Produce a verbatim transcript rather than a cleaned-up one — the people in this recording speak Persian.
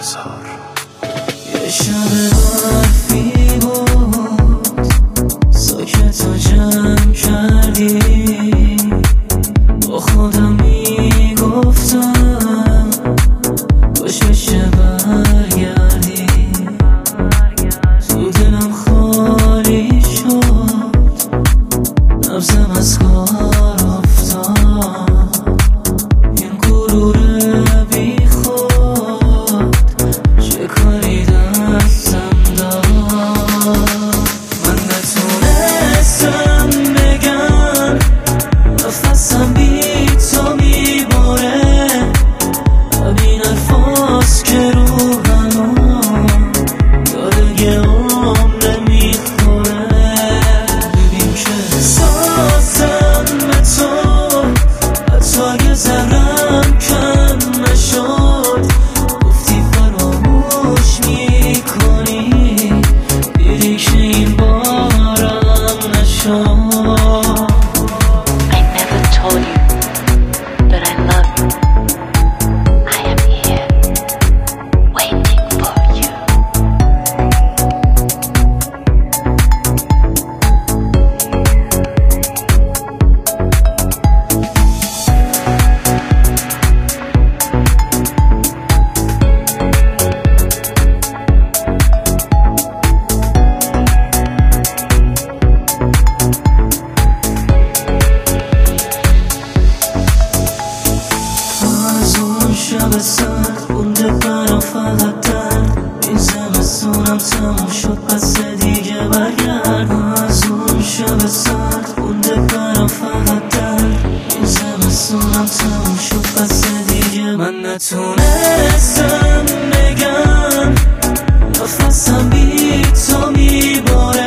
بذار. یه شب برفی بود ساکت و جمع کردی، با خودم میگفتم باش بشه برگردی. تو دلم خالی شد، نبضم از کار افتاد. این غرور بی خود چه کاری دستم داد. من نتونستم بگم نفسم بی تو میباره. همین الفاظ که روحمو داره یه عمره میخوره. ببین که احساسم به تو حتی یه ذرم کم نشد. گفتی فراموش میکنی، دیدی که این بارم نشد. I never told you that I love you. I am here, waiting for you. از اون شب سرد مونده برام فقط درد. این زمستونم تموم شد پس دیگه برگرد. از اون شب سرد مونده برام فقط درد. این زمستونم تموم شد پس دیگه من نتونستم بگم نفسم بی تو میباره.